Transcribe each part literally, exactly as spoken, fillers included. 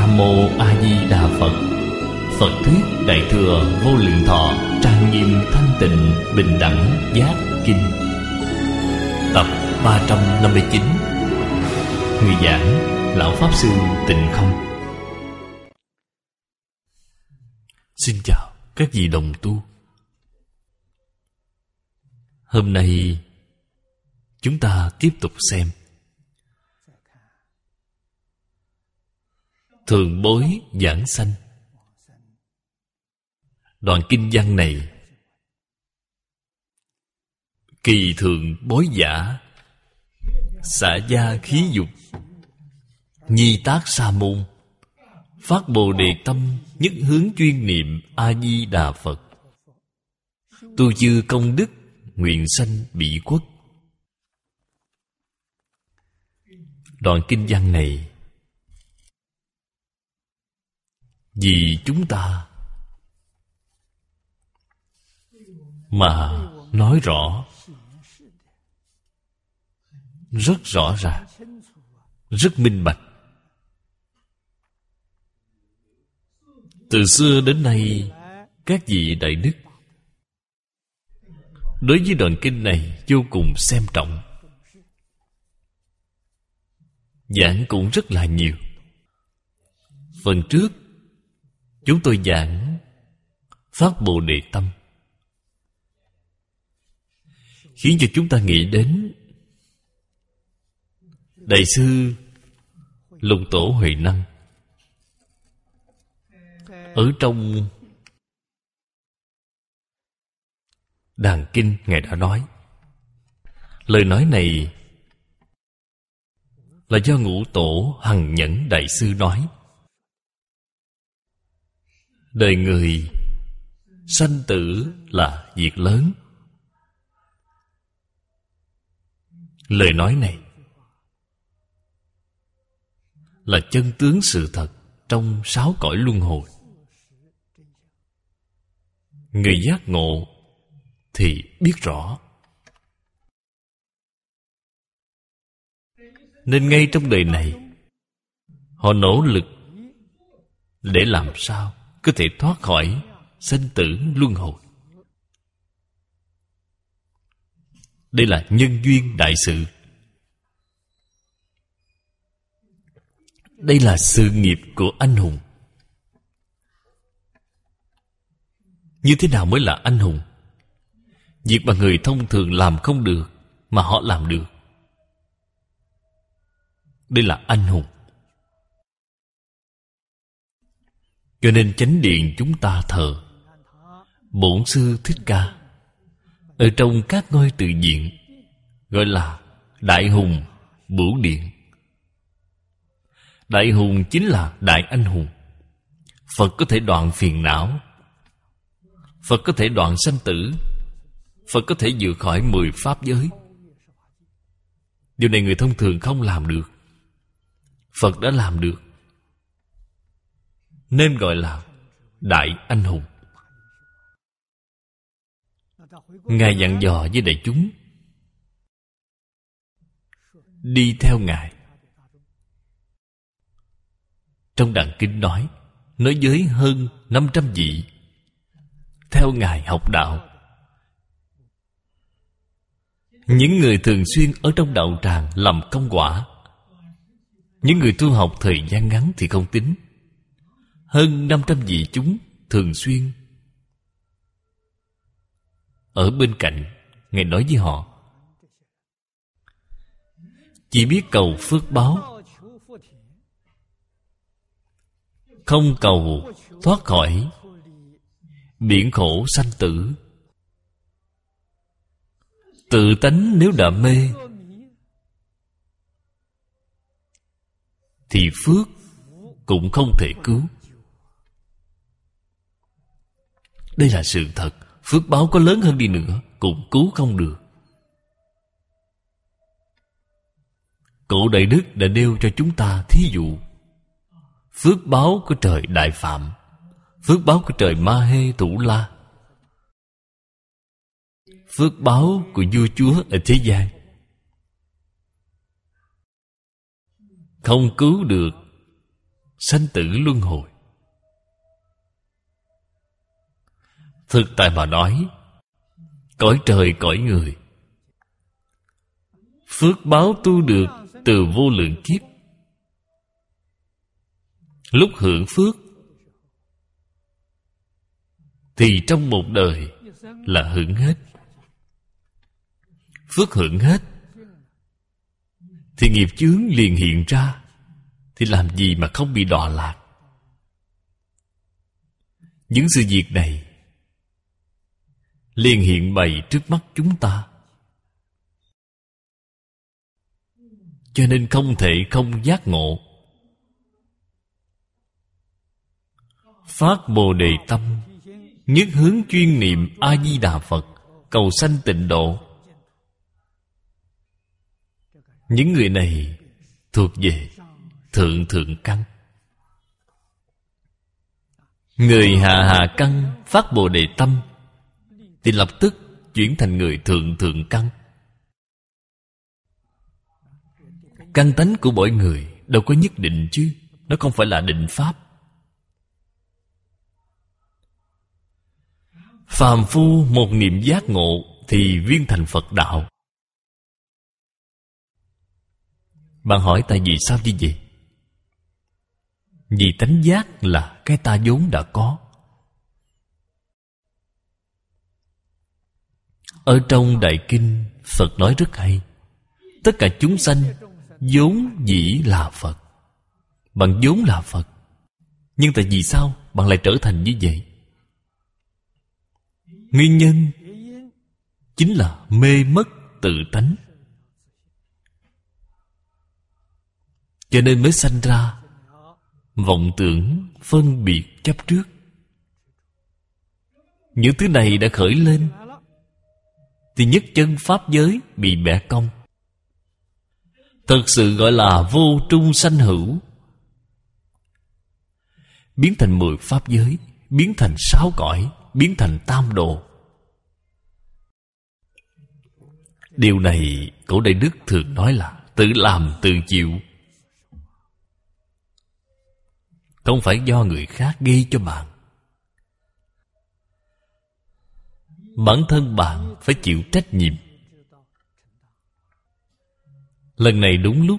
Nam Mô A Di Đà Phật. Phật thuyết Đại thừa Vô Lượng Thọ trang nghiêm thanh tịnh bình đẳng giác kinh. Tập ba trăm năm mươi chín. Người giảng Lão Pháp Sư Tịnh Không. Xin chào các vị đồng tu. Hôm nay chúng ta tiếp tục xem Thượng Bối Giảng Sanh. Đoạn kinh văn này, kỳ thượng bối giả, xả gia khí dục, nhi tác sa môn, phát bồ đề tâm, nhất hướng chuyên niệm A Di Đà Phật, tu chư công đức, nguyện sanh bị quốc. Đoạn kinh văn này vì chúng ta mà nói rõ, rất rõ ràng, rất minh bạch. Từ xưa đến nay, các vị đại đức đối với đoạn kinh này vô cùng xem trọng, giảng cũng rất là nhiều. Phần trước chúng tôi giảng phát bồ đề tâm, khiến cho chúng ta nghĩ đến Đại sư Lục Tổ Huệ Năng. Ở trong Đàn Kinh, Ngài đã nói, lời nói này là do Ngũ Tổ Hằng Nhẫn Đại Sư nói. Đời người sanh tử là việc lớn. Lời nói này là chân tướng sự thật trong sáu cõi luân hồi. Người giác ngộ thì biết rõ. Nên ngay trong đời này, họ nỗ lực để làm sao có thể thoát khỏi sanh tử luân hồi. Đây là nhân duyên đại sự. Đây là sự nghiệp của anh hùng. Như thế nào mới là anh hùng? Việc mà người thông thường làm không được mà họ làm được, đây là anh hùng. Cho nên chánh điện chúng ta thờ Bổn Sư Thích Ca, ở trong các ngôi tự viện gọi là Đại Hùng Bửu Điện. Đại hùng chính là đại anh hùng. Phật có thể đoạn phiền não, Phật có thể đoạn sanh tử, Phật có thể vượt khỏi mười pháp giới. Điều này người thông thường không làm được, Phật đã làm được, nên gọi là đại anh hùng. Ngài dặn dò với đại chúng đi theo Ngài. Trong Đàn Kinh nói, nói với hơn năm trăm vị theo Ngài học đạo. Những người thường xuyên ở trong đạo tràng làm công quả, những người tu học thời gian ngắn thì không tính. Hơn năm trăm vị chúng thường xuyên ở bên cạnh. Ngài nói với họ, chỉ biết cầu phước báo, không cầu thoát khỏi biển khổ sanh tử. Tự tánh nếu đã mê thì phước cũng không thể cứu. Đây là sự thật. Phước báo có lớn hơn đi nữa cũng cứu không được. Cổ Đại Đức đã nêu cho chúng ta thí dụ. Phước báo của trời Đại Phạm, phước báo của trời Ma Hê Thủ La, phước báo của vua chúa ở thế gian không cứu được sanh tử luân hồi. Thực tại mà nói, cõi trời cõi người, phước báo tu được từ vô lượng kiếp. Lúc hưởng phước thì trong một đời là hưởng hết. Phước hưởng hết thì nghiệp chướng liền hiện ra. Thì làm gì mà không bị đọa lạc? Những sự việc này liền hiện bày trước mắt chúng ta. Cho nên không thể không giác ngộ. Phát Bồ Đề tâm, nhất hướng chuyên niệm A-di-đà Phật, cầu sanh tịnh độ. Những người này thuộc về thượng thượng căn. Người hạ hạ căn phát Bồ Đề tâm thì lập tức chuyển thành người thượng thượng căn. Căn tánh của mỗi người đâu có nhất định chứ. Nó không phải là định pháp. Phàm phu một niệm giác ngộ thì viên thành Phật đạo. Bạn hỏi tại vì sao như vậy? Vì tánh giác là cái ta vốn đã có. Ở trong Đại Kinh, Phật nói rất hay. Tất cả chúng sanh vốn dĩ là Phật. Bạn vốn là Phật. Nhưng tại vì sao bạn lại trở thành như vậy? Nguyên nhân chính là mê mất tự tánh. Cho nên mới sanh ra vọng tưởng, phân biệt, chấp trước. Những thứ này đã khởi lên thì nhất chân pháp giới bị bẻ cong. Thật sự gọi là vô trung sanh hữu. Biến thành mười pháp giới, biến thành sáu cõi, biến thành tam độ. Điều này cổ Đại Đức thường nói là tự làm tự chịu. Không phải do người khác gây cho bạn. Bản thân bạn phải chịu trách nhiệm. Lần này đúng lúc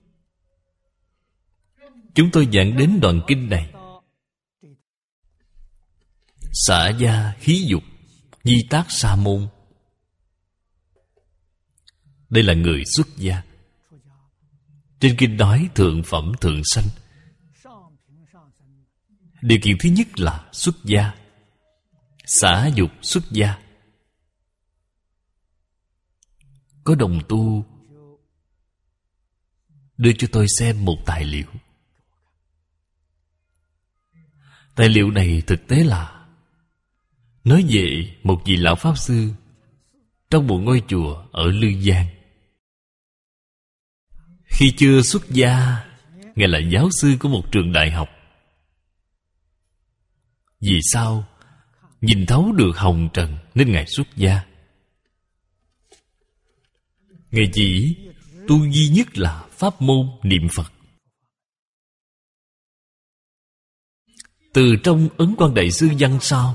chúng tôi giảng đến đoạn kinh này. Xả gia khí dục, Di Tác Sa Môn. Đây là người xuất gia. Trên kinh nói thượng phẩm thượng sanh. Điều kiện thứ nhất là xuất gia. Xả dục xuất gia. Có đồng tu đưa cho tôi xem một tài liệu. Tài liệu này thực tế là nói về một vị lão pháp sư trong một ngôi chùa ở Lư Giang. Khi chưa xuất gia, Ngài là giáo sư của một trường đại học. Vì sao? Nhìn thấu được hồng trần nên Ngài xuất gia. Ngài chỉ tu duy nhất là pháp môn niệm Phật. Từ trong Ấn Quang Đại Sư văn sao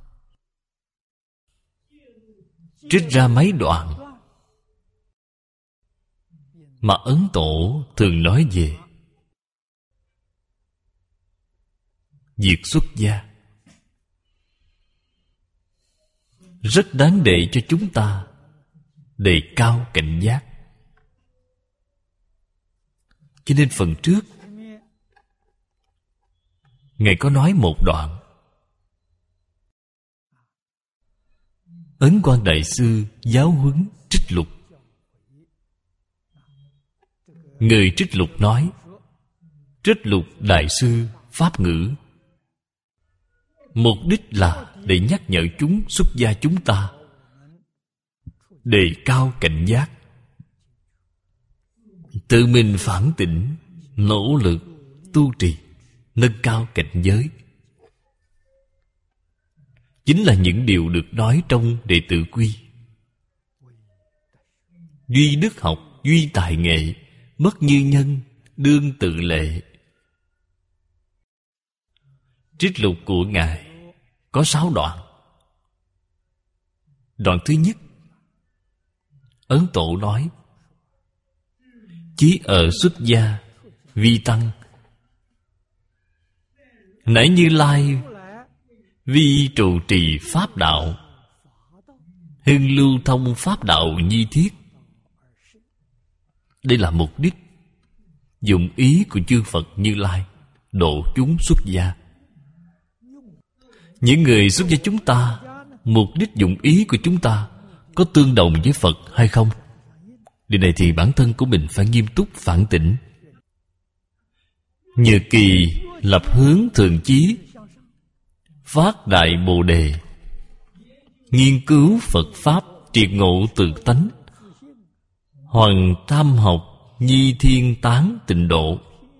trích ra mấy đoạn mà Ấn Tổ thường nói về việc xuất gia, rất đáng để cho chúng ta đề cao cảnh giác. Cho nên phần trước Ngài có nói một đoạn. Ấn Quang Đại Sư giáo huấn Trích Lục. Người Trích Lục nói: Trích Lục Đại Sư Pháp ngữ, mục đích là để nhắc nhở chúng xuất gia chúng ta đề cao cảnh giác, tự mình phản tỉnh, nỗ lực tu trì, nâng cao cảnh giới. Chính là những điều được nói trong Đệ Tử Quy. Duy đức học, duy tài nghệ, bất như nhân, đương tự lệ. Trích lục của Ngài có sáu đoạn. Đoạn thứ nhất, Ấn Tổ nói: chí ở xuất gia vi tăng, nãy Như Lai vi trụ trì pháp đạo, hưng lưu thông pháp đạo nhi thiết. Đây là mục đích, dụng ý của chư Phật Như Lai độ chúng xuất gia. Những người xuất gia chúng ta, mục đích dụng ý của chúng ta có tương đồng với Phật hay không? Điều này thì bản thân của mình phải nghiêm túc phản tỉnh. Nhờ kỳ lập hướng thường chí, phát đại bồ đề, nghiên cứu Phật Pháp triệt ngộ tự tánh, hoằng tam học nhi thiên tán tịnh độ.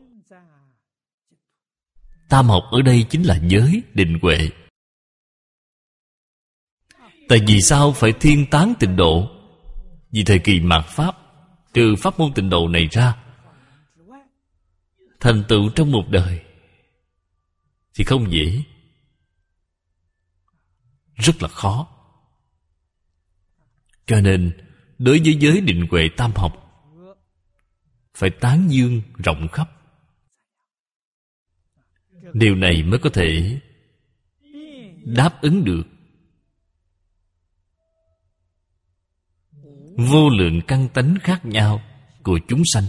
Tam học ở đây chính là giới định huệ. Tại vì sao phải thiên tán tịnh độ? Vì thời kỳ mạt Pháp, trừ pháp môn tịnh độ này ra, thành tựu trong một đời thì không dễ, rất là khó. Cho nên đối với giới định huệ tam học phải tán dương rộng khắp. Điều này mới có thể đáp ứng được vô lượng căn tánh khác nhau của chúng sanh.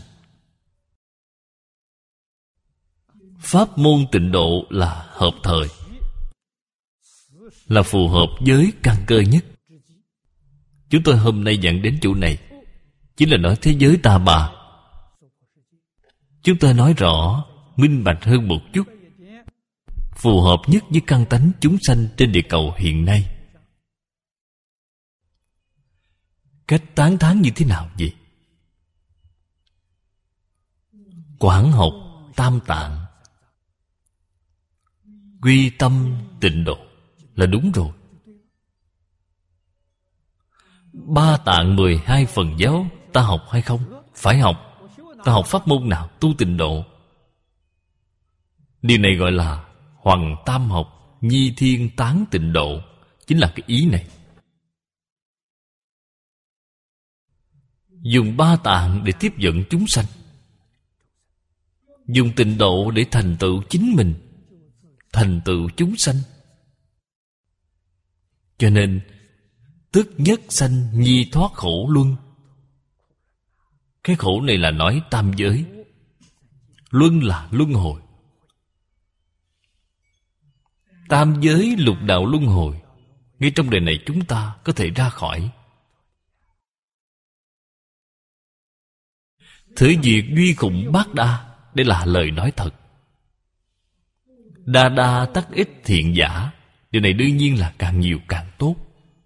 Pháp môn tịnh độ là hợp thời, là phù hợp với căn cơ nhất. Chúng tôi hôm nay dẫn đến chỗ này chính là nói thế giới ta bà. Chúng tôi nói rõ, minh bạch hơn một chút, phù hợp nhất với căn tánh chúng sanh trên địa cầu hiện nay. Cách tán thán như thế nào vậy? Quảng học tam tạng, quy tâm tịnh độ là đúng rồi. Ba tạng mười hai phần giáo ta học hay không? Phải học. Ta học pháp môn nào tu tịnh độ? Điều này gọi là hoằng tam học nhi thiên tán tịnh độ. Chính là cái ý này. Dùng ba tạng để tiếp dẫn chúng sanh, dùng tịnh độ để thành tựu chính mình, thành tựu chúng sanh. Cho nên tức nhất sanh nhi thoát khổ luân. Cái khổ này là nói tam giới, luân là luân hồi. Tam giới lục đạo luân hồi, ngay trong đời này chúng ta có thể ra khỏi. Thử diệt duy khủng bát đa, đây là lời nói thật. Đa đa tắc ích thiện giả, điều này đương nhiên là càng nhiều càng tốt.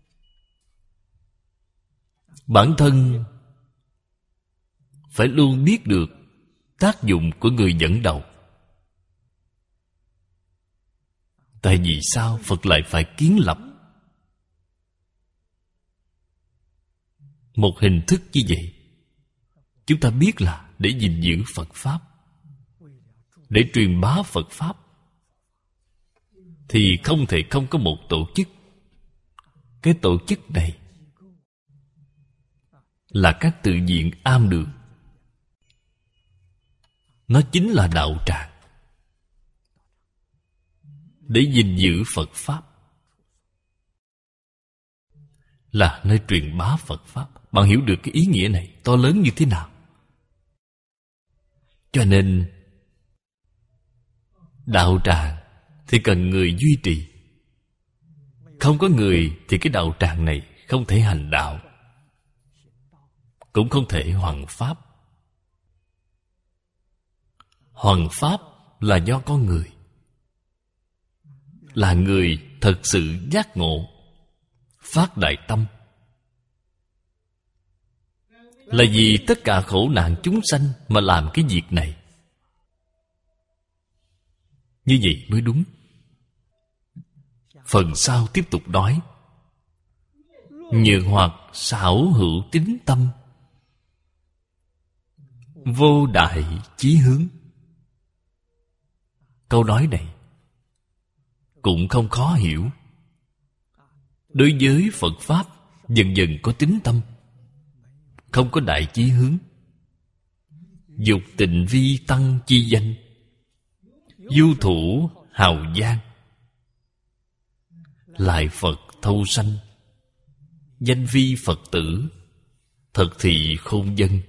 Bản thân phải luôn biết được tác dụng của người dẫn đầu. Tại vì sao Phật lại phải kiến lập một hình thức như vậy? Chúng ta biết là để gìn giữ Phật Pháp, để truyền bá Phật Pháp, thì không thể không có một tổ chức. Cái tổ chức này là các tự viện am đường. Nó chính là đạo tràng, để gìn giữ Phật Pháp, là nơi truyền bá Phật Pháp. Bạn hiểu được cái ý nghĩa này to lớn như thế nào? Cho nên đạo tràng thì cần người duy trì. Không có người thì cái đạo tràng này không thể hành đạo, cũng không thể hoằng pháp. Hoằng pháp là do con người, là người thật sự giác ngộ, phát đại tâm. Là vì tất cả khổ nạn chúng sanh mà làm cái việc này. Như vậy mới đúng. Phần sau tiếp tục nói: nhược hoặc xảo hữu tín tâm, vô đại chí hướng. Câu nói này cũng không khó hiểu. Đối với Phật Pháp dần dần có tín tâm, không có đại chí hướng. Dục tịnh vi tăng chi danh, du thủ hào giang. Lại Phật thâu sanh, danh vi Phật tử, thật thị khôn dân.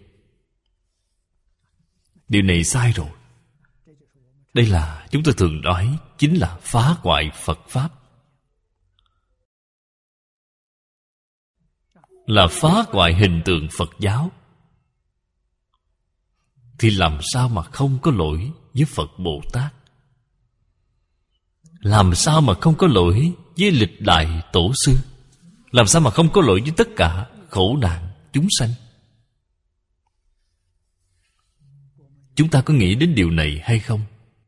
Điều này sai rồi. Đây là chúng tôi thường nói chính là phá hoại Phật Pháp, là phá hoại hình tượng Phật giáo. Thì làm sao mà không có lỗi với Phật Bồ Tát? Làm sao mà không có lỗi với lịch đại tổ sư? Làm sao mà không có lỗi với tất cả khổ nạn chúng sanh? Chúng ta có nghĩ đến điều này hay không?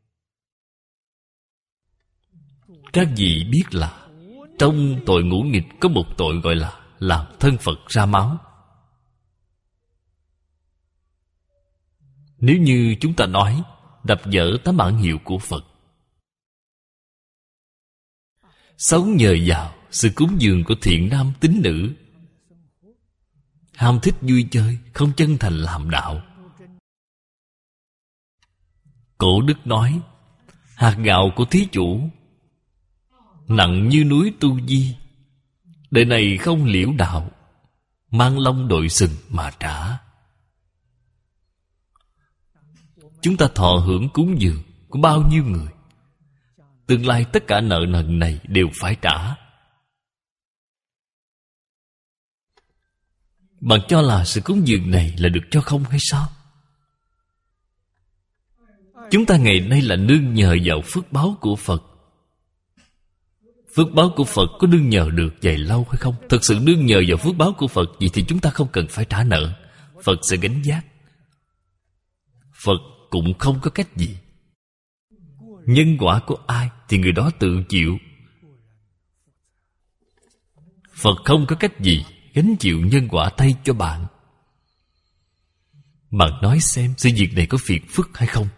Các vị biết là trong tội ngũ nghịch có một tội gọi là làm thân Phật ra máu. Nếu như chúng ta nói đập vỡ tấm bản hiệu của Phật, sống nhờ vào sự cúng dường của thiện nam tín nữ, ham thích vui chơi, không chân thành làm đạo. Cổ đức nói, hạt gạo của thí chủ nặng như núi tu di, đời này không liễu đạo, mang lông đội sừng mà trả. Chúng ta thọ hưởng cúng dường của bao nhiêu người, tương lai tất cả nợ nần này đều phải trả. Bạn cho là sự cúng dường này là được cho không hay sao? Chúng ta ngày nay là nương nhờ vào phước báo của Phật. Phước báo của Phật có nương nhờ được dài lâu hay không? Thực sự nương nhờ vào phước báo của Phật, vậy thì chúng ta không cần phải trả nợ. Phật sẽ gánh vác. Phật cũng không có cách gì. Nhân quả của ai thì người đó tự chịu. Phật không có cách gì gánh chịu nhân quả thay cho bạn. Bạn nói xem sự việc này có phiền phức hay không?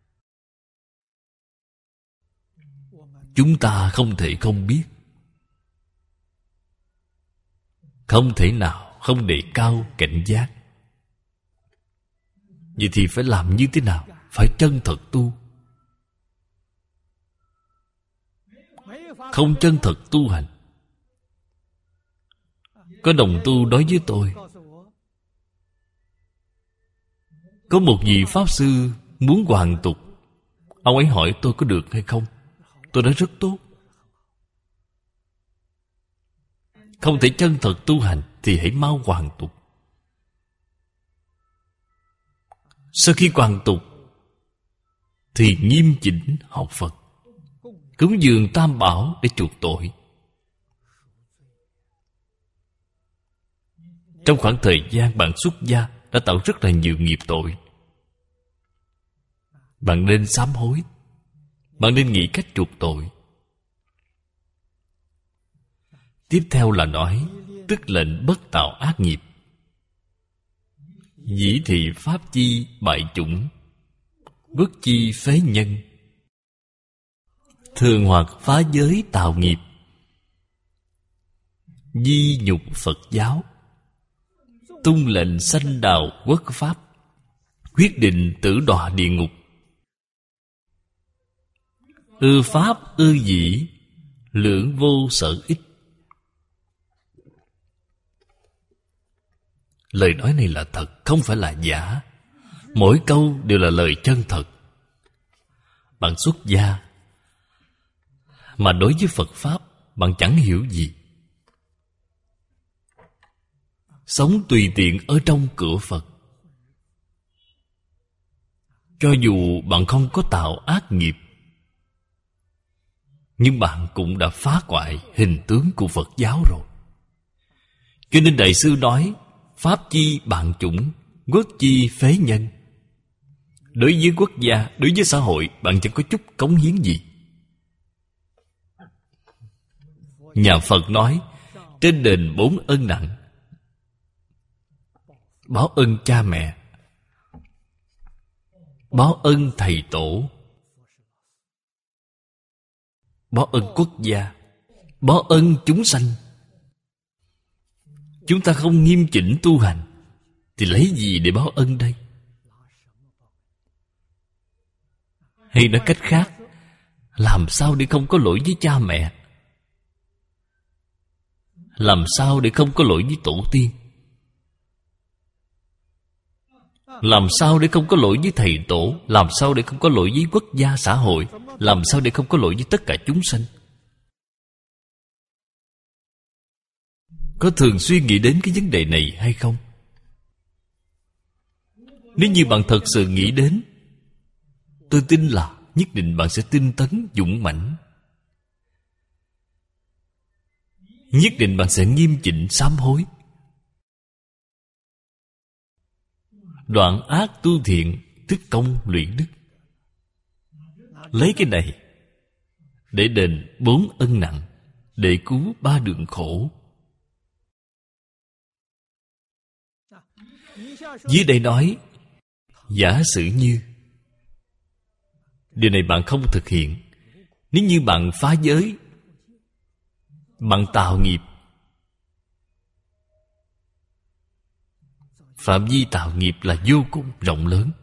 Chúng ta không thể không biết. Không thể nào không đề cao cảnh giác. Vậy thì phải làm như thế nào? Phải chân thật tu. Không chân thật tu hành. Có đồng tu nói với tôi, có một vị Pháp Sư muốn hoàn tục. Ông ấy hỏi tôi có được hay không. Tôi nói rất tốt. Không thể chân thật tu hành thì hãy mau hoàn tục. Sau khi hoàn tục thì nghiêm chỉnh học Phật, cúng dường Tam Bảo để chuộc tội. Trong khoảng thời gian bạn xuất gia đã tạo rất là nhiều nghiệp tội. Bạn nên sám hối. Bạn nên nghĩ cách chuộc tội. Tiếp theo là nói tức lệnh bất tạo ác nghiệp. Dĩ thị pháp chi bại chủng, bất chi phế nhân. Thường hoặc phá giới tạo nghiệp, di nhục Phật giáo. Tung lệnh sanh đào quốc pháp, quyết định tử đọa địa ngục. Ư pháp ư dĩ, lưỡng vô sở ích. Lời nói này là thật, không phải là giả. Mỗi câu đều là lời chân thật. Bạn xuất gia mà đối với Phật Pháp bạn chẳng hiểu gì. Sống tùy tiện ở trong cửa Phật. Cho dù bạn không có tạo ác nghiệp, nhưng bạn cũng đã phá hoại hình tướng của Phật giáo rồi. Cho nên Đại sư nói, pháp chi bạn chủng, quốc chi phế nhân. Đối với quốc gia, đối với xã hội, bạn chẳng có chút cống hiến gì. Nhà Phật nói, trên đền bốn ân nặng: báo ân cha mẹ, báo ân thầy tổ, bó ân quốc gia, bó ân chúng sanh. Chúng ta không nghiêm chỉnh tu hành thì lấy gì để báo ân đây? Hay nói cách khác, làm sao để không có lỗi với cha mẹ? Làm sao để không có lỗi với tổ tiên? Làm sao để không có lỗi với thầy tổ? Làm sao để không có lỗi với quốc gia xã hội? Làm sao để không có lỗi với tất cả chúng sanh? Có thường xuyên nghĩ đến cái vấn đề này hay không? Nếu như bạn thật sự nghĩ đến, tôi tin là nhất định bạn sẽ tinh tấn dũng mãnh. Nhất định bạn sẽ nghiêm chỉnh sám hối, đoạn ác tu thiện, thức công luyện đức. Lấy cái này để đền bốn ân nặng, để cứu ba đường khổ. Dưới đây nói, giả sử như điều này bạn không thực hiện. Nếu như bạn phá giới, bạn tạo nghiệp, phạm vi tạo nghiệp là vô cùng rộng lớn.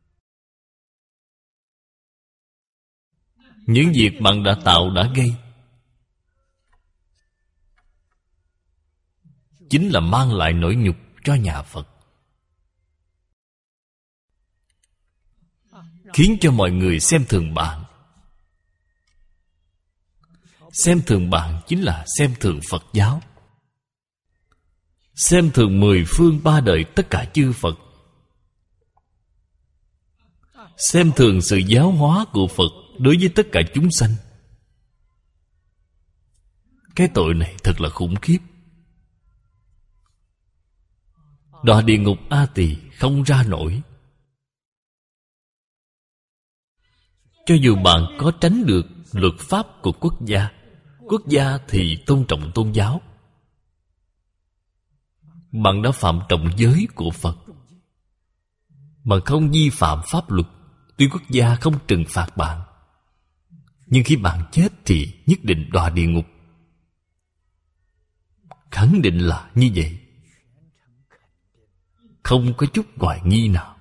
Những việc bạn đã tạo đã gây chính là mang lại nỗi nhục cho nhà Phật, khiến cho mọi người xem thường bạn. Xem thường bạn chính là xem thường Phật giáo, xem thường mười phương ba đời tất cả chư Phật, xem thường sự giáo hóa của Phật đối với tất cả chúng sanh. Cái tội này thật là khủng khiếp. Đọa địa ngục A Tỳ không ra nổi. Cho dù bạn có tránh được luật pháp của quốc gia, quốc gia thì tôn trọng tôn giáo, bạn đã phạm trọng giới của Phật. Bạn không vi phạm pháp luật, tuy quốc gia không trừng phạt bạn, nhưng khi bạn chết thì nhất định đọa địa ngục. Khẳng định là như vậy, không có chút hoài nghi nào.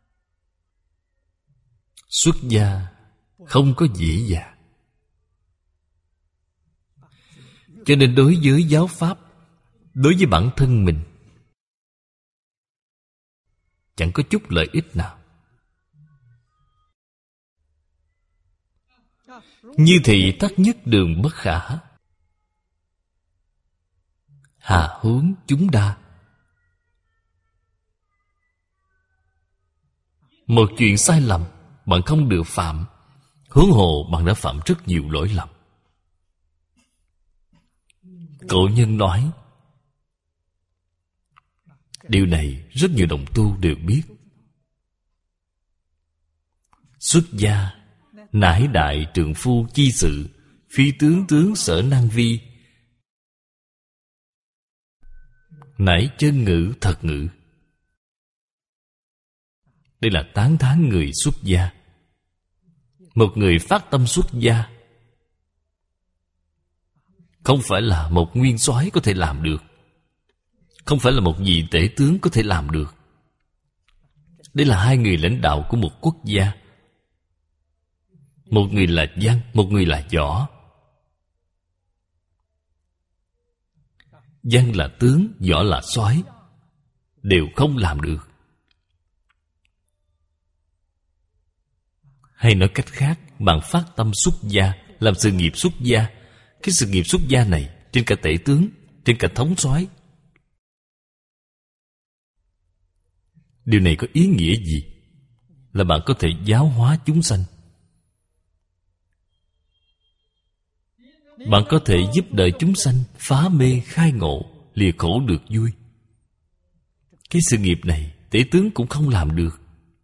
Xuất gia không có dễ dàng. Cho nên đối với giáo pháp, đối với bản thân mình, chẳng có chút lợi ích nào. Như thị tắc nhất đường bất khả, hà hướng chúng đa. Một chuyện sai lầm bạn không được phạm, huống hồ bạn đã phạm rất nhiều lỗi lầm. Cổ nhân nói, điều này rất nhiều đồng tu đều biết. Xuất gia nải đại trượng phu chi sự, phi tướng tướng sở năng vi. Nải chân ngữ thật ngữ. Đây là tán thán người xuất gia. Một người phát tâm xuất gia không phải là một nguyên soái có thể làm được, không phải là một vị tể tướng có thể làm được. Đây là hai người lãnh đạo của một quốc gia. Một người là văn, một người là võ. Văn là tướng, võ là soái, đều không làm được. Hay nói cách khác, bạn phát tâm xuất gia, làm sự nghiệp xuất gia. Cái sự nghiệp xuất gia này trên cả tể tướng, trên cả thống soái. Điều này có ý nghĩa gì? Là bạn có thể giáo hóa chúng sanh. Bạn có thể giúp đỡ chúng sanh phá mê khai ngộ, lìa khổ được vui. Cái sự nghiệp này tể tướng cũng không làm được,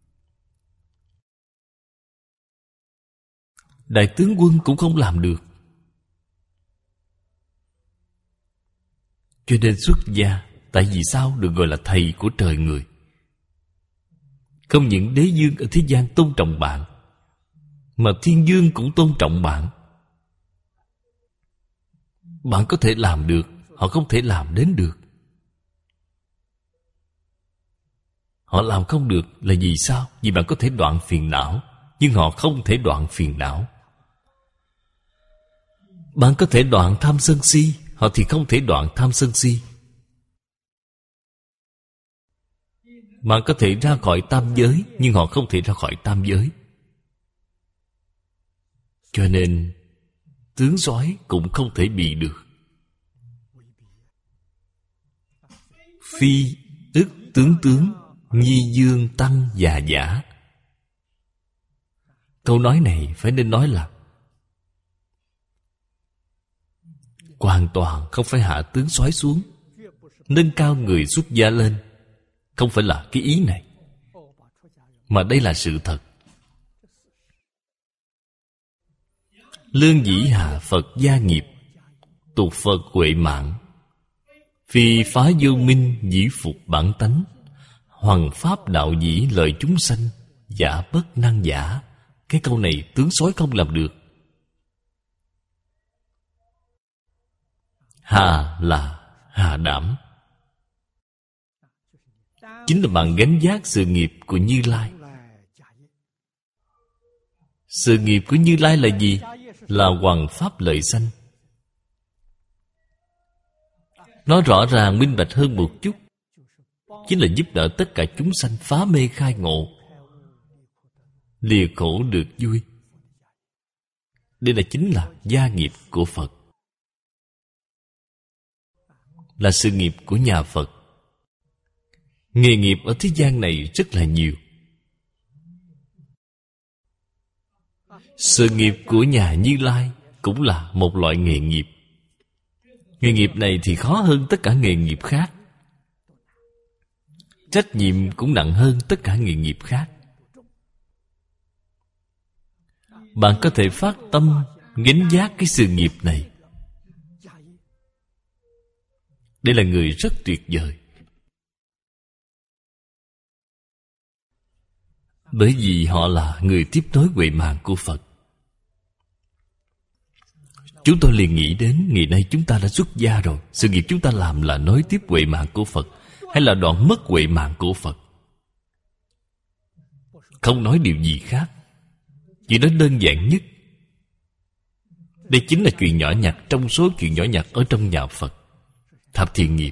đại tướng quân cũng không làm được. Cho nên xuất gia, tại vì sao được gọi là thầy của trời người? Không những đế vương ở thế gian tôn trọng bạn, mà thiên vương cũng tôn trọng bạn. Bạn có thể làm được, họ không thể làm đến được. Họ làm không được là vì sao? Vì bạn có thể đoạn phiền não, nhưng họ không thể đoạn phiền não. Bạn có thể đoạn tham sân si, họ thì không thể đoạn tham sân si. Bạn có thể ra khỏi tam giới, nhưng họ không thể ra khỏi tam giới. Cho nên tướng soái cũng không thể bị được. Phi ức tướng tướng, nhi dương tăng già giả. Câu nói này phải nên nói là hoàn toàn không phải hạ tướng soái xuống, nâng cao người xuất gia lên. Không phải là cái ý này, mà đây là sự thật. Lương dĩ hạ Phật gia nghiệp, tục Phật huệ mạng. Phi phá vô minh dĩ phục bản tánh. Hoằng pháp đạo dĩ lợi chúng sanh, giả bất năng giả. Cái câu này tướng soái không làm được. Hà là hà đảm, chính là bạn gánh vác sự nghiệp của Như Lai. Sự nghiệp của Như Lai là gì? Là hoằng pháp lợi sanh. Nói rõ ràng minh bạch hơn một chút, chính là giúp đỡ tất cả chúng sanh phá mê khai ngộ, lìa khổ được vui. Đây là chính là gia nghiệp của Phật, là sự nghiệp của nhà Phật. Nghề nghiệp ở thế gian này rất là nhiều. Sự nghiệp của nhà Như Lai cũng là một loại nghề nghiệp. Nghề nghiệp này thì khó hơn tất cả nghề nghiệp khác. Trách nhiệm cũng nặng hơn tất cả nghề nghiệp khác. Bạn có thể phát tâm gánh vác cái sự nghiệp này. Đây là người rất tuyệt vời. Bởi vì họ là người tiếp nối huệ mạng của Phật. Chúng tôi liền nghĩ đến ngày nay chúng ta đã xuất gia rồi. Sự nghiệp chúng ta làm là nối tiếp huệ mạng của Phật, hay là đoạn mất huệ mạng của Phật? Không nói điều gì khác, chỉ nói đơn giản nhất. Đây chính là chuyện nhỏ nhặt trong số chuyện nhỏ nhặt ở trong nhà Phật. Thập thiện nghiệp.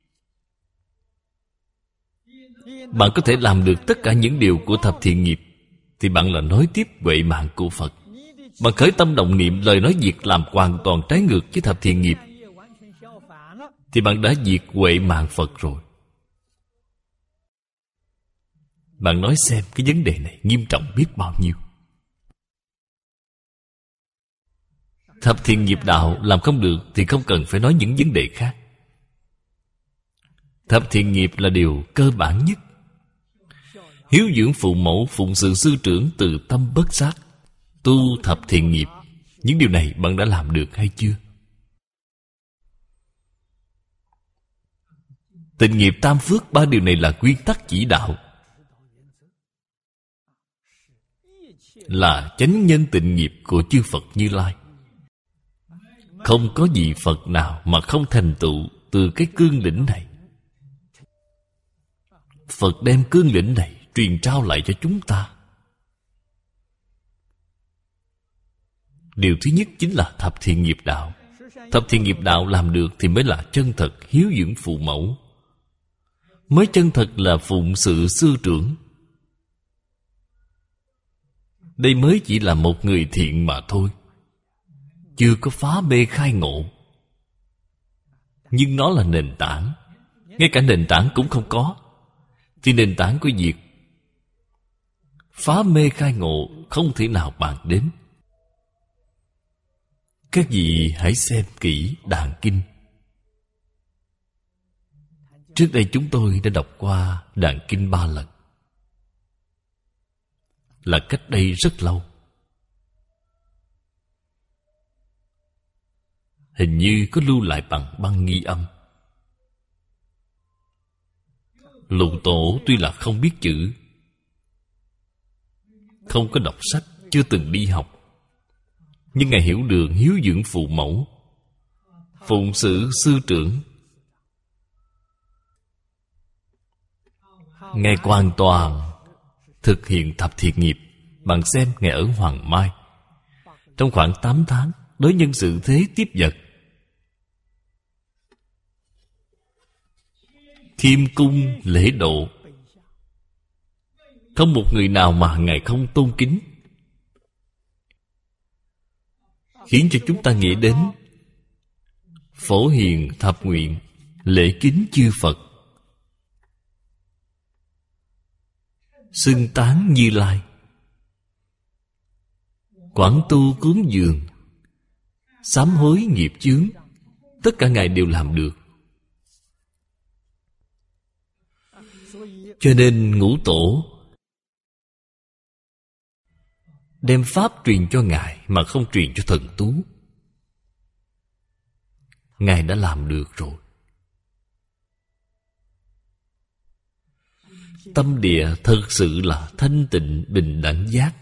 Bạn có thể làm được tất cả những điều của thập thiện nghiệp, thì bạn là nối tiếp huệ mạng của Phật. Bạn khởi tâm động niệm, lời nói việc làm hoàn toàn trái ngược với thập thiện nghiệp, thì bạn đã diệt huệ mạng Phật rồi. Bạn nói xem cái vấn đề này nghiêm trọng biết bao nhiêu. Thập thiện nghiệp đạo làm không được thì không cần phải nói những vấn đề khác. Thập thiện nghiệp là điều cơ bản nhất. Hiếu dưỡng phụ mẫu, phụng sự sư trưởng, từ tâm bất sát, tu thập thiện nghiệp. Những điều này bạn đã làm được hay chưa? Tịnh nghiệp tam phước, ba điều này là quy tắc chỉ đạo, là chánh nhân tịnh nghiệp của chư Phật Như Lai. Không có vị Phật nào mà không thành tựu từ cái cương lĩnh này. Phật đem cương lĩnh này truyền trao lại cho chúng ta. Điều thứ nhất chính là thập thiện nghiệp đạo. Thập thiện nghiệp đạo làm được thì mới là chân thật hiếu dưỡng phụ mẫu, mới chân thật là phụng sự sư trưởng. Đây mới chỉ là một người thiện mà thôi, chưa có phá mê khai ngộ. Nhưng nó là nền tảng. Ngay cả nền tảng cũng không có, thì nền tảng của việc phá mê khai ngộ không thể nào bàn đến. Các vị hãy xem kỹ Đàn Kinh. Trước đây chúng tôi đã đọc qua Đàn Kinh ba lần, là cách đây rất lâu. Hình như có lưu lại bằng băng ghi âm. Lục Tổ tuy là không biết chữ, không có đọc sách, chưa từng đi học, nhưng Ngài hiểu được hiếu dưỡng phụ mẫu, phụng sự sư trưởng. Ngài hoàn toàn thực hiện thập thiện nghiệp. Bạn xem Ngài ở Hoàng Mai, trong khoảng tám tháng đối nhân xử thế tiếp vật, khiêm cung lễ độ, không một người nào mà Ngài không tôn kính, khiến cho chúng ta nghĩ đến Phổ Hiền Thập Nguyện, lễ kính chư Phật, xưng tán Như Lai, quảng tu cúng dường, sám hối nghiệp chướng. Tất cả Ngài đều làm được. Cho nên Ngũ Tổ đem Pháp truyền cho Ngài mà không truyền cho thần tú. Ngài đã làm được rồi. Tâm địa thật sự là thanh tịnh bình đẳng giác,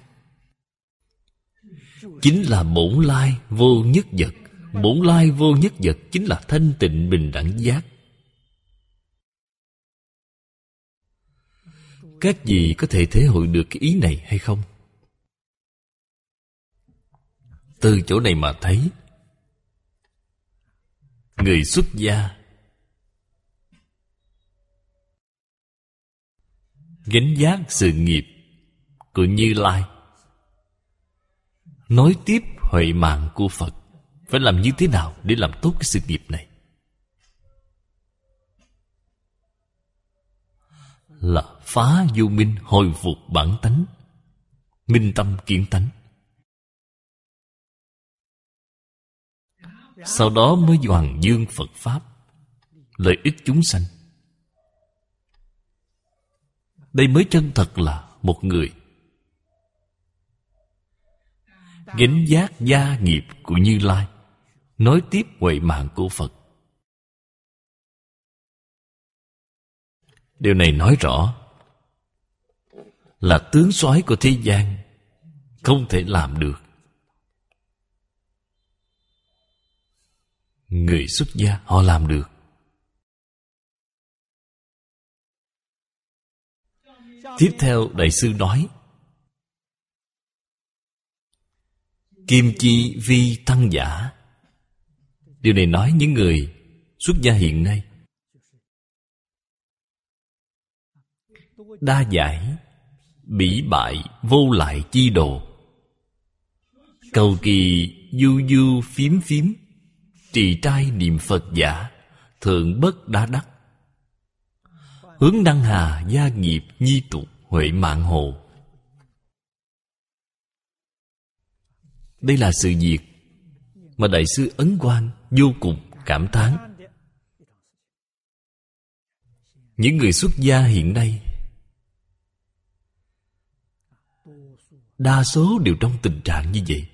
chính là bổn lai vô nhất vật. Bổn lai vô nhất vật chính là thanh tịnh bình đẳng giác. Các vị có thể thể hội được cái ý này hay không? Từ chỗ này mà thấy, người xuất gia gánh vác sự nghiệp của Như Lai, nối tiếp huệ mạng của Phật. Phải làm như thế nào để làm tốt cái sự nghiệp này? Là phá vô minh, hồi phục bản tánh, minh tâm kiến tánh. Sau đó mới hoàn dương Phật Pháp, lợi ích chúng sanh. Đây mới chân thật là một người gánh vác gia nghiệp của Như Lai, nối tiếp huệ mạng của Phật. Điều này nói rõ là tướng soái của thế gian không thể làm được. Người xuất gia họ làm được. Tiếp theo Đại sư nói, kim chi vi tăng giả. Điều này nói những người xuất gia hiện nay đa giải, bỉ bại, vô lại chi đồ, cầu kỳ du du phiếm phiếm, trì trai niệm Phật giả, thượng bất đa đắc, hướng đăng hà gia nghiệp nhi tục huệ mạng hồ. Đây là sự việc mà Đại sư Ấn Quang vô cùng cảm thán. Những người xuất gia hiện nay đa số đều trong tình trạng như vậy.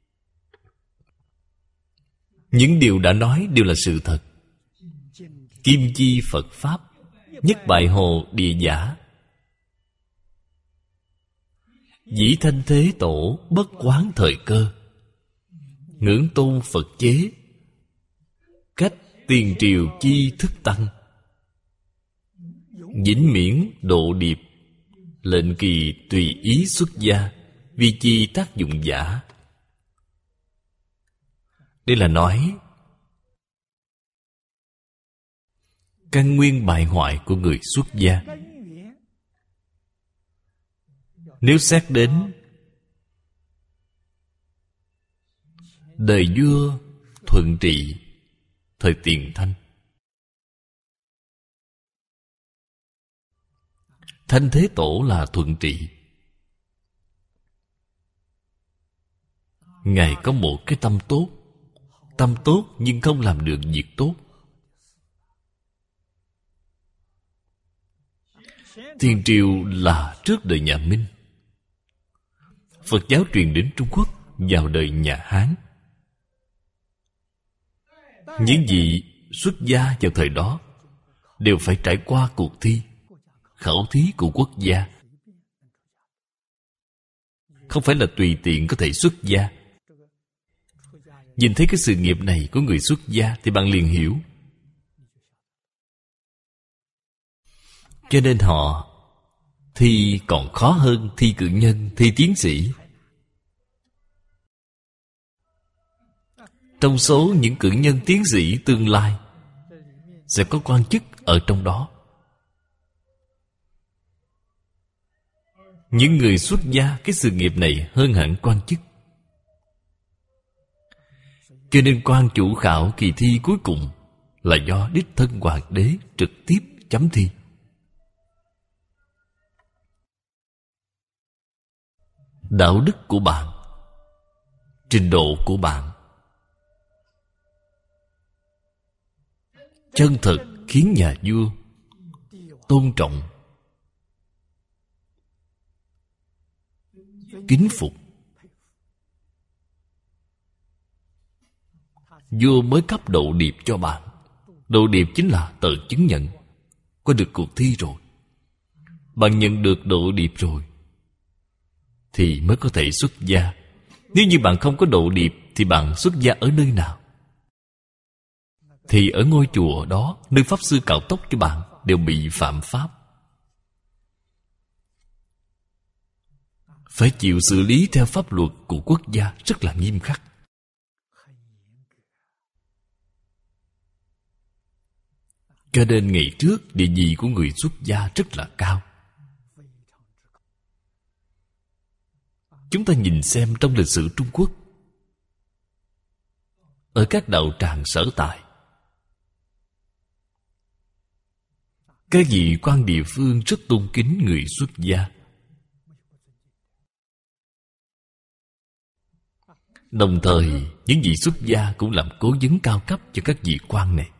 Những điều đã nói đều là sự thật. Kim chi Phật Pháp, nhất bại hồ địa giả, dĩ thanh thế tổ bất quán thời cơ, ngưỡng tôn Phật chế, cách tiền triều chi thức tăng, vĩnh miễn độ điệp, lệnh kỳ tùy ý xuất gia, vì chi tác dụng giả. Đây là nói căn nguyên bại hoại của người xuất gia. Nếu xét đến đời vua Thuận Trị thời Tiền Thanh, Thanh Thế Tổ là Thuận Trị. Ngài có một cái tâm tốt, tâm tốt nhưng không làm được việc tốt. Tiền triều là trước đời nhà Minh. Phật giáo truyền đến Trung Quốc vào đời nhà Hán. Những vị xuất gia vào thời đó đều phải trải qua cuộc thi, khảo thí của quốc gia. Không phải là tùy tiện có thể xuất gia. Nhìn thấy cái sự nghiệp này của người xuất gia thì bạn liền hiểu. Cho nên họ thi còn khó hơn thi cử nhân, thi tiến sĩ. Trong số những cử nhân tiến sĩ tương lai sẽ có quan chức ở trong đó. Những người xuất gia, cái sự nghiệp này hơn hẳn quan chức. Cho nên quan chủ khảo kỳ thi cuối cùng là do đích thân hoàng đế trực tiếp chấm thi. Đạo đức của bạn, trình độ của bạn chân thật khiến nhà vua tôn trọng, kính phục. Vua mới cấp độ điệp cho bạn. Độ điệp chính là tờ chứng nhận qua được cuộc thi rồi. Bạn nhận được độ điệp rồi thì mới có thể xuất gia. Nếu như bạn không có độ điệp thì bạn xuất gia ở nơi nào? Thì ở ngôi chùa đó, nơi pháp sư cạo tóc cho bạn, đều bị phạm pháp, phải chịu xử lý theo pháp luật của quốc gia rất là nghiêm khắc. Cho nên ngày trước địa vị của người xuất gia rất là cao. Chúng ta nhìn xem trong lịch sử Trung Quốc, ở các đạo tràng sở tại, các vị quan địa phương rất tôn kính người xuất gia. Đồng thời, những vị xuất gia cũng làm cố vấn cao cấp cho các vị quan này.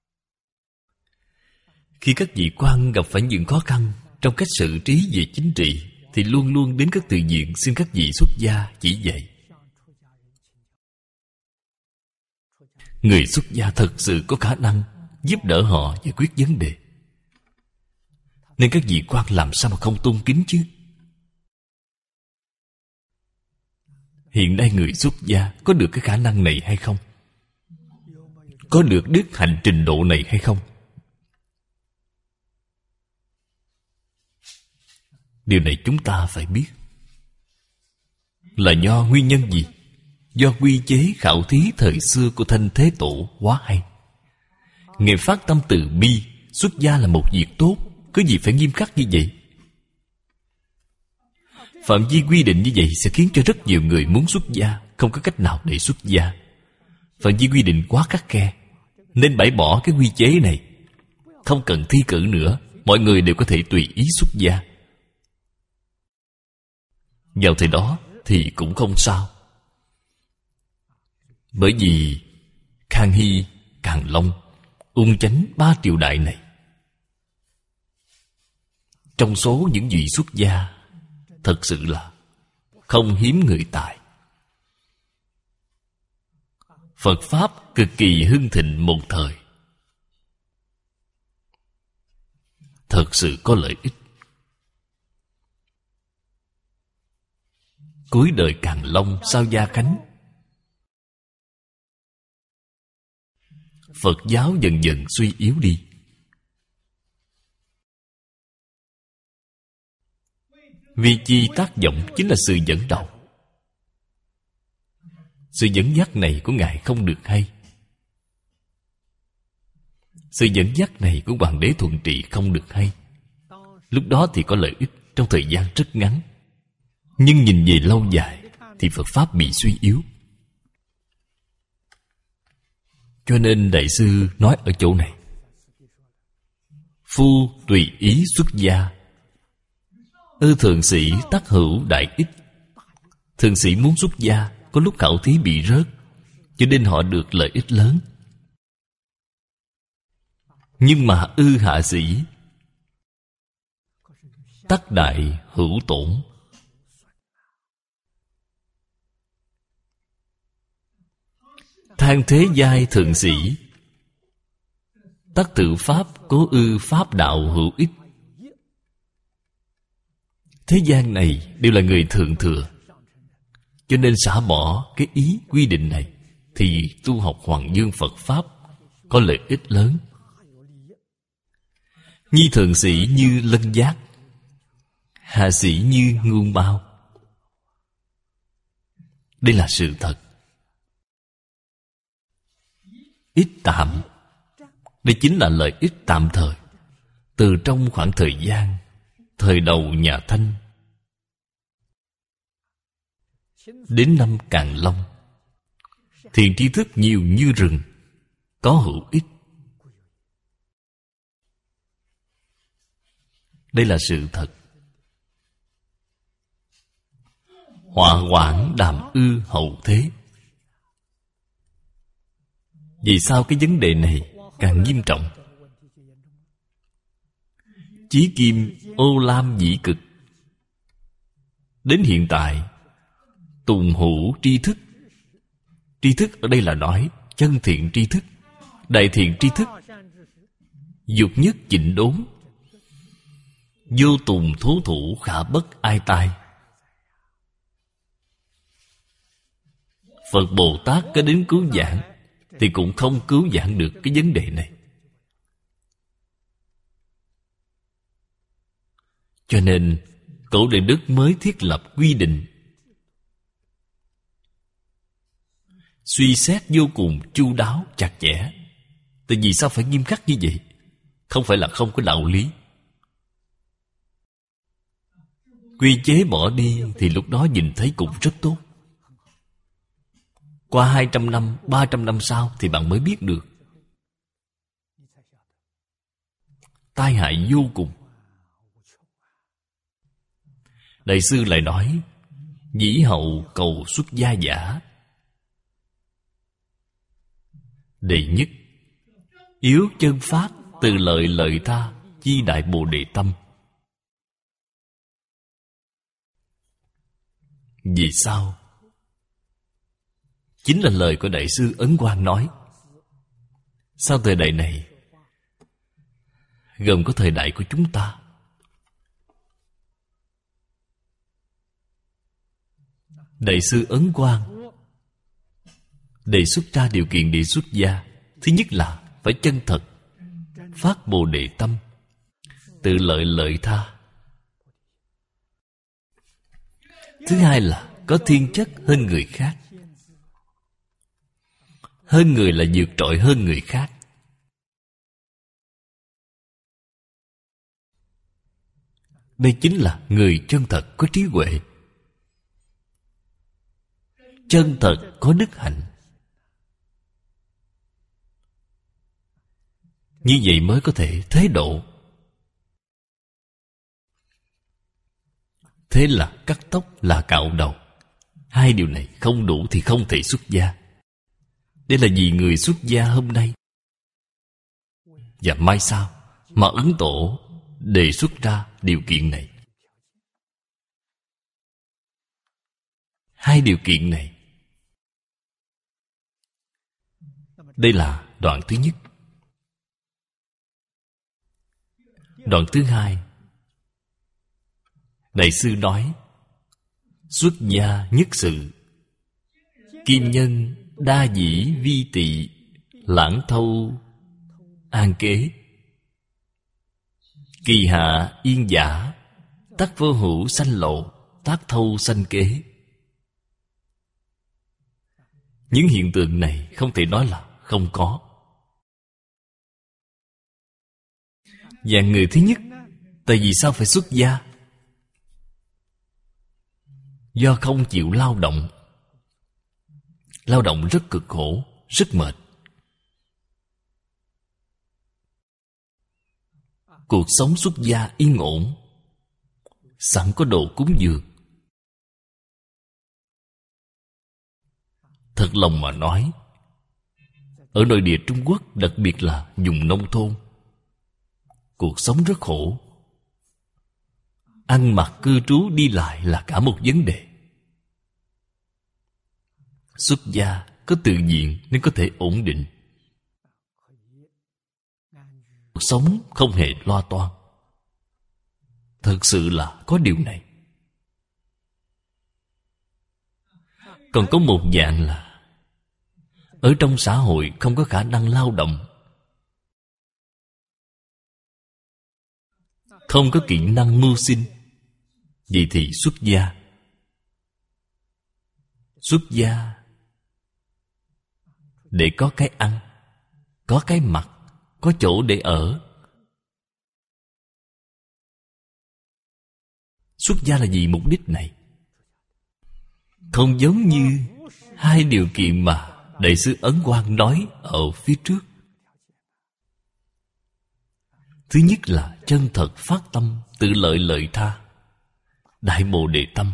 Khi các vị quan gặp phải những khó khăn trong cách xử trí về chính trị, thì luôn luôn đến các tự viện xin các vị xuất gia chỉ dạy. Người xuất gia thật sự có khả năng giúp đỡ họ giải quyết vấn đề, nên các vị quan làm sao mà không tôn kính chứ. Hiện nay người xuất gia có được cái khả năng này hay không? Có được đức hạnh trình độ này hay không? Điều này chúng ta phải biết. Là do nguyên nhân gì? Do quy chế khảo thí thời xưa của Thanh Thế Tổ quá hay. Ngài phát tâm từ bi, xuất gia là một việc tốt, có gì phải nghiêm khắc như vậy? Phạm vi quy định như vậy sẽ khiến cho rất nhiều người muốn xuất gia không có cách nào để xuất gia. Phạm vi quy định quá khắt khe, nên bãi bỏ cái quy chế này. Không cần thi cử nữa, mọi người đều có thể tùy ý xuất gia. Vào thời đó thì cũng không sao. Bởi vì Khang Hy, Càn Long, Ung Chánh ba triều đại này, trong số những vị xuất gia thật sự là không hiếm người tài. Phật Pháp cực kỳ hưng thịnh một thời, thật sự có lợi ích. Cuối đời Càn Long sau Gia Khánh, Phật giáo dần dần suy yếu đi. Vì chi tác dụng chính là sự dẫn đầu. Sự dẫn dắt này của Ngài không được hay. Sự dẫn dắt này của Hoàng đế Thuận Trị không được hay. Lúc đó thì có lợi ích trong thời gian rất ngắn, nhưng nhìn về lâu dài thì Phật Pháp bị suy yếu. Cho nên Đại sư nói ở chỗ này: phu tùy ý xuất gia, ư thượng sĩ tác hữu đại ích. Thượng sĩ muốn xuất gia, có lúc khảo thí bị rớt, cho nên họ được lợi ích lớn. Nhưng mà ư hạ sĩ tác đại hữu tổn. Than thế giai thượng sĩ tác tự pháp cố ư pháp đạo hữu ích. Thế gian này đều là người thượng thừa, cho nên xả bỏ cái ý quy định này, thì tu học Hoàng Dương Phật Pháp có lợi ích lớn. Nhi thượng sĩ như Lân Giác, hạ sĩ như Ngưu Mao. Đây là sự thật. Ích tạm, đây chính là lợi ích tạm thời. Từ trong khoảng thời gian thời đầu nhà Thanh đến năm Càn Long, thiện tri thức nhiều như rừng, có hữu ích. Đây là sự thật. Họa hoãn đàm ư hậu thế. Vì sao cái vấn đề này càng nghiêm trọng? Chí kim ô lam dĩ cực, đến hiện tại tùng hữu tri thức. Tri thức ở đây là nói chân thiện tri thức, đại thiện tri thức, dục nhất chỉnh đốn, vô tùng thố thủ khả bất ai tai. Phật Bồ Tát có đến cứu giảng thì cũng không cứu giảng được cái vấn đề này. Cho nên Cổ Đại Đức mới thiết lập quy định, suy xét vô cùng chu đáo chặt chẽ. Tại vì sao phải nghiêm khắc như vậy? Không phải là không có đạo lý. Quy chế bỏ đi thì lúc đó nhìn thấy cũng rất tốt. Qua hai trăm năm, ba trăm năm sau thì bạn mới biết được. Tai hại vô cùng. Đại sư lại nói, dĩ hậu cầu xuất gia giả. Đệ nhất, yếu chân pháp, từ lợi lợi tha, chi đại bồ đề tâm. Vì sao? Chính là lời của Đại sư Ấn Quang nói. Sau thời đại này gồm có thời đại của chúng ta. Đại sư Ấn Quang đề xuất ra điều kiện để xuất gia. Thứ nhất là phải chân thật, phát bồ đề tâm, tự lợi lợi tha. Thứ hai là có thiên chất hơn người khác. Hơn người là vượt trội hơn người khác. Đây chính là người chân thật có trí huệ, chân thật có đức hạnh. Như vậy mới có thể thế độ. Thế là cắt tóc là cạo đầu. Hai điều này không đủ thì không thể xuất gia. Đây là vì người xuất gia hôm nay và mai sau mà Ấn Tổ đề xuất ra điều kiện này. Hai điều kiện này. Đây là đoạn thứ nhất. Đoạn thứ hai, Đại sư nói, xuất gia nhất sự, kim nhân đa dĩ vi tị, lãng thâu an kế, kỳ hạ yên giả, tắc vô hữu sanh lộ, tác thâu sanh kế. Những hiện tượng này không thể nói là không có. Và người thứ nhất, tại vì sao phải xuất gia? Do không chịu lao động. Lao động rất cực khổ, rất mệt. Cuộc sống xuất gia yên ổn, sẵn có đồ cúng dường. Thật lòng mà nói, ở nội địa Trung Quốc, đặc biệt là vùng nông thôn, cuộc sống rất khổ. Ăn mặc cư trú đi lại là cả một vấn đề. Xuất gia có tự diện nên có thể ổn định. Cuộc sống không hề lo toan. Thật sự là có điều này. Còn có một dạng là ở trong xã hội không có khả năng lao động, không có kỹ năng mưu sinh, vậy thì xuất gia. Xuất gia để có cái ăn, có cái mặc, có chỗ để ở. Xuất gia là vì mục đích này. Không giống như hai điều kiện mà Đại sư Ấn Quang nói ở phía trước. Thứ nhất là chân thật phát tâm, tự lợi lợi tha, đại bồ đề tâm.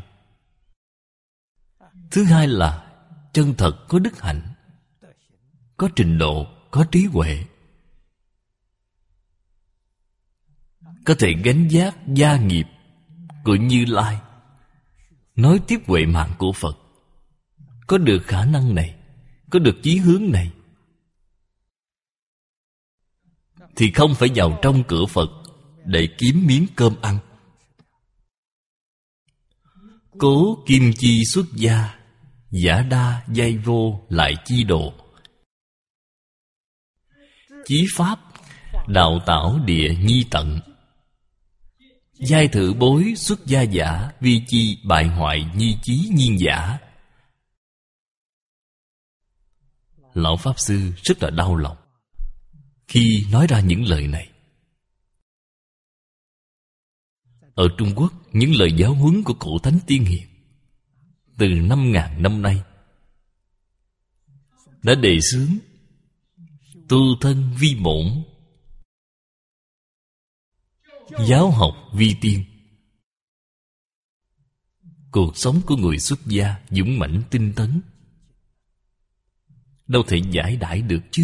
Thứ hai là chân thật có đức hạnh, có trình độ, có trí huệ, có thể gánh vác gia nghiệp của Như Lai, nói tiếp huệ mạng của Phật. Có được khả năng này, có được chí hướng này, thì không phải vào trong cửa Phật để kiếm miếng cơm ăn. Cố kim chi xuất gia, giả đa giai vô lại chi độ. Chí pháp đạo tảo địa nhi tận. Giai thử bối xuất gia giả, vi chi bại hoại nhi chí nhiên giả. Lão Pháp Sư rất là đau lòng khi nói ra những lời này. Ở Trung Quốc, những lời giáo huấn của cổ Thánh Tiên Hiền từ năm ngàn năm nay đã đề xướng tu thân vi bổn, giáo học vi tiên. Cuộc sống của người xuất gia dũng mãnh tinh tấn, đâu thể giải đãi được chứ.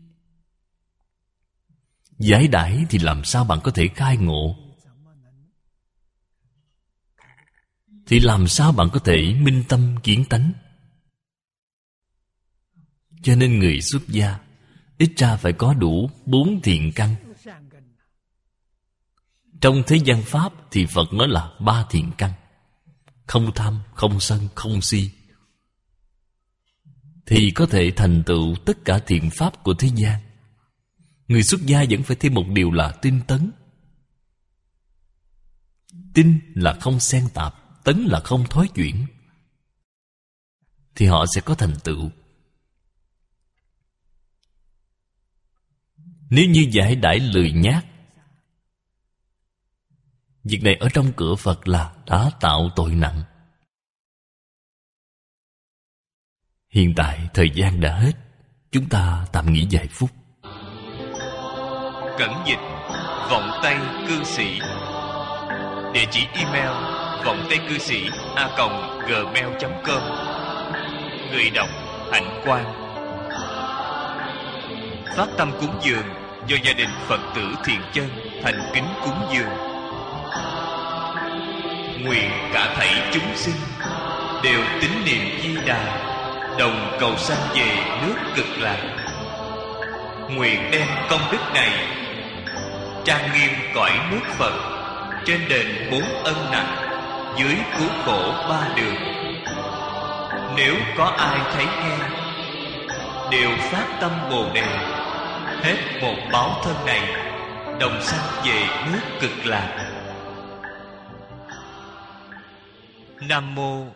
Giải đãi thì làm sao bạn có thể khai ngộ? Thì làm sao bạn có thể minh tâm kiến tánh? Cho nên người xuất gia ít ra phải có đủ bốn thiện căn. Trong thế gian Pháp thì Phật nói là ba thiện căn: không tham, không sân, không si, thì có thể thành tựu tất cả thiện pháp của thế gian. Người xuất gia vẫn phải thêm một điều là tinh tấn. Tinh là không xen tạp, tấn là không thói chuyển, thì họ sẽ có thành tựu. Nếu như giải đãi lười nhác, việc này ở trong cửa Phật là đã tạo tội nặng. Hiện tại thời gian đã hết, chúng ta tạm nghỉ vài phút. Cẩn dịch vọng tây cư sĩ. Địa chỉ email vọng tây cư sĩ a còng gmail chấm com. Người đọc Hạnh Quang. Phát tâm cúng dường do gia đình Phật tử Thiện Chân thành kính cúng dường. Nguyện cả thảy chúng sinh đều tín niệm Di Đà, đồng cầu sanh về nước Cực Lạc. Nguyện đem công đức này trang nghiêm cõi nước Phật, trên đền bốn ân nặng, dưới cứu khổ ba đường. Nếu có ai thấy nghe, đều phát tâm Bồ Đề, hết một báo thân này, đồng sanh về nước Cực Lạc. Nam mô